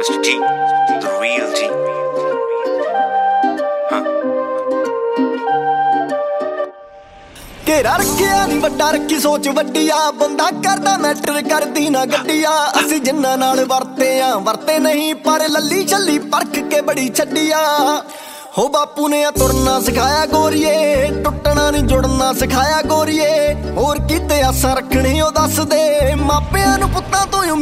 Mr. G, the real G. ਘੇਰਾ ਰੱਖਿਆ ਨੀ ਵੱਡਾ ਰੱਖੀ ਸੋਚ ਵੱਡੀਆ ਬੰਦਾ ਕਰਦਾ ਮੈਟਰ ਕਰਦੀ ਨਾ ਗੱਡੀਆ ਅਸੀਂ ਜਿੰਨਾਂ ਨਾਲ ਵਰਤੇ ਨਹੀਂ ਪਰ ਲੱਲੀ ਛੱਲੀ ਪਰਖ ਕੇ ਬੜੀ ਛੱਡੀਆ ਹੋ ਬਾਪੂ ਨੇ ਤੁਰਨਾ ਸਿਖਾਇਆ ਗੋਰੀਏ ਟੁੱਟਣਾ ਨਹੀਂ ਜੁੜਨਾ ਸਿਖਾਇਆ ਗੋਰੀਏ ਹੋਰ ਕਿਤੇ ਆਸਾਂ ਰੱਖਣੀ ਉਹ ਦੱਸ ਦੇ ਮਾਪਿਆਂ ਨੂੰ ਪੁੱਤਾਂ ਤੋਂ